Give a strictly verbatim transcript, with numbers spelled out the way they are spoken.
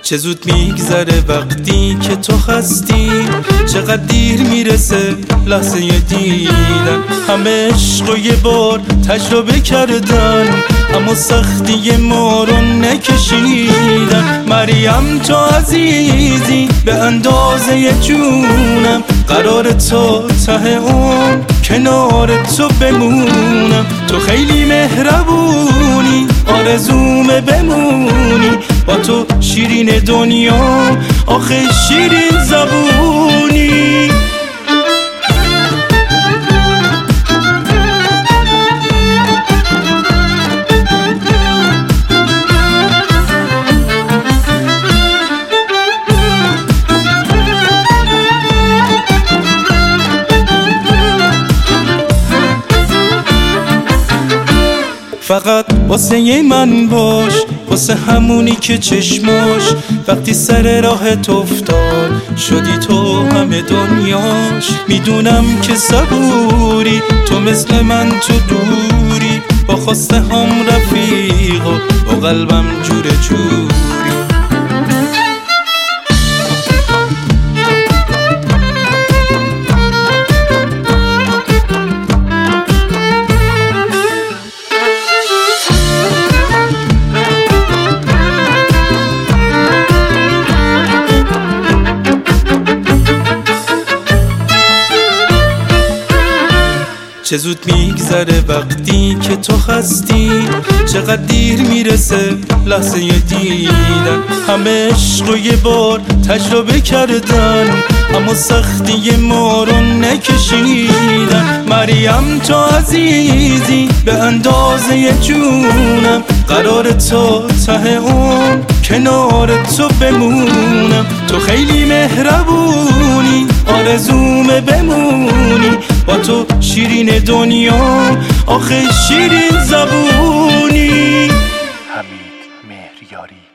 چه زود میگذره وقتی که تو هستی، چقدر دیر میرسه لحظه دیدن. همه عشق رو یه بار تجربه کردن، اما سختی ما رو نکشیدن. مریم تو عزیزی به اندازه جونم، قرار تا ته اون کنار تو بمونم. تو خیلی مهربونی، آرزومه بمونی با تو شیرین دنیا، آخه شیرین زبونی. فقط واسه من باش، واسه همونی که چشماش وقتی سر راهت افتاد شدی تو همه دنیاش. میدونم که صبوری، تو مثل من تو دوری، با خواسته هم رفیق و با قلبم جور جوری. چه زود میگذره وقتی که تو هستی، چقدر دیر میرسه لحظه دیدن. همه عشق رو یه بار تجربه کردن، اما سختی ما رو نکشیدن. مریم تو عزیزی به اندازه جونم، قرار تا ته اون کنار تو بمونم. تو خیلی مهربونی، آرزومه بمونی با تو شیرین دنیا، آخه شیرین زبونی. حمید مهریاری.